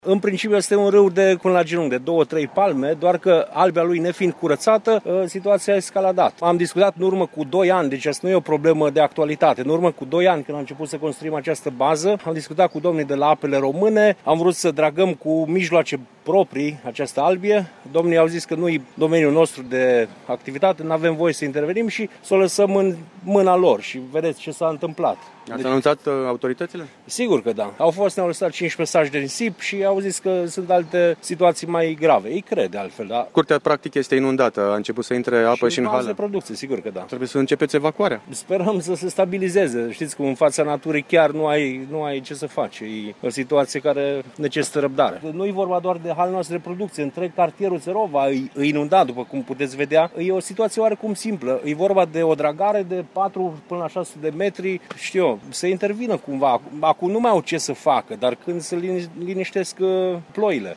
În principiu este un râu de până la genunchi, de 2-3 palme, doar că albia lui nefiind curățată, situația a escaladat. Am discutat în urmă cu 2 ani, deci asta nu e o problemă de actualitate. În urmă cu 2 ani, când am început să construim această bază, am discutat cu domnii de la Apele Române, am vrut să dragăm cu mijloace proprii această albie. Domnii au zis că nu e domeniul nostru de activitate, nu avem voie să intervenim și să o lăsăm în mâna lor și vedeți ce s-a întâmplat. Ați anunțat autoritățile? Sigur că da. Ne-au lăsat 15 mesaje de nisip și au zis că sunt alte situații mai grave. Ei cred de altfel, da. Curtea practic este inundată, a început să intre apă și în hală. de producție, sigur că da. Trebuie să începeți evacuarea. Sperăm să se stabilizeze. Știți cum în fața naturii chiar nu ai ce să faci. E o situație care necesită răbdare. Nu e vorba doar de halul nostru de producție. Întreg cartierul Țărova e inundat, după cum puteți vedea. E o situație oarecum simplă. E vorba de o dragare de 4 până la 600 de metri, știu eu, să intervină cumva. Acum nu mai au ce să facă, dar când se liniștesc ploile.